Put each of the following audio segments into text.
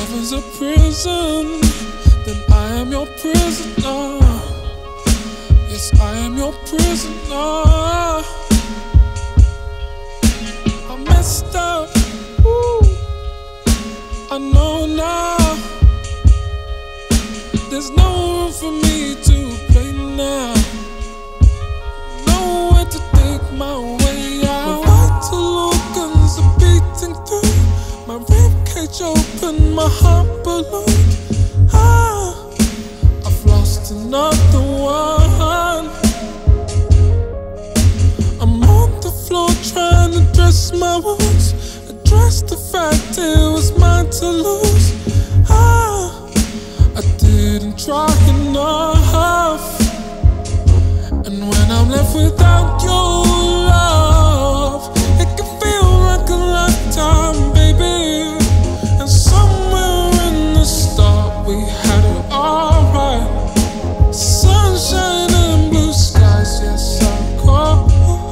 heaven's a prison, then I am your prisoner. Yes, I am your prisoner. I messed up, ooh, I know now. There's no room for me to play now. Nowhere to take my way out. My vital organs are beating through. My ribcage open, my heart ballooned. I've lost another one. I'm on the floor trying to dress my wounds, address the fact it was mine to lose. I didn't try enough, and when I'm left without your love, it can feel like a lifetime, baby. And somewhere in the start we had it alright. Sunshine and blue skies, yes I call.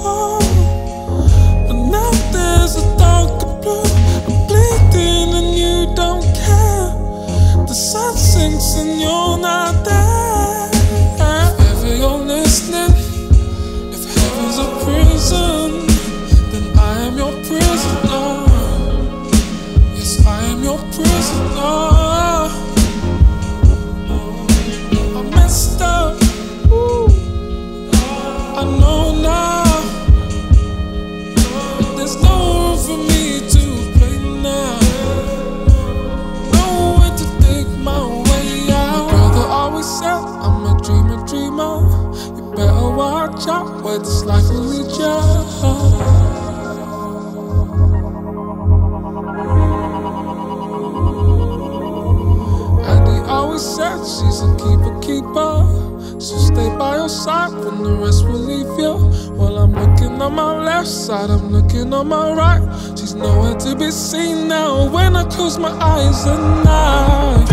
But now there's a darker blue. I'm bleeding and you don't care. The sun sinks and you're not there. If ever you're listening, if heaven's a prison, then I am your prisoner. Yes, I am your prisoner. I messed up, ooh, I know now. There's no room for me to play now. Nowhere to take my way out. My brother always said I'm a dreamer, dreamer. You better watch out where this life will lead you. And he always said she's a keeper. So stay by your side when the rest will leave you. Well, I'm looking on my left side, I'm looking on my right. She's nowhere to be seen now when I close my eyes at night.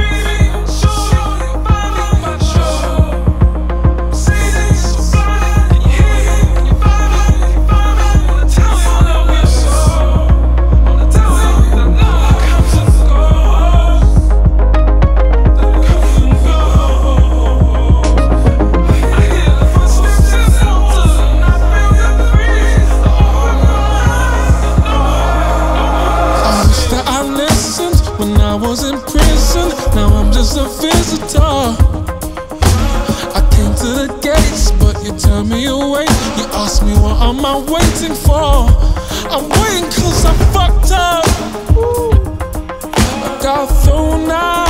When I was in prison, now I'm just a visitor. I came to the gates, but you turned me away. You asked me what am I waiting for. I'm waiting cause I fucked up. I got thrown out.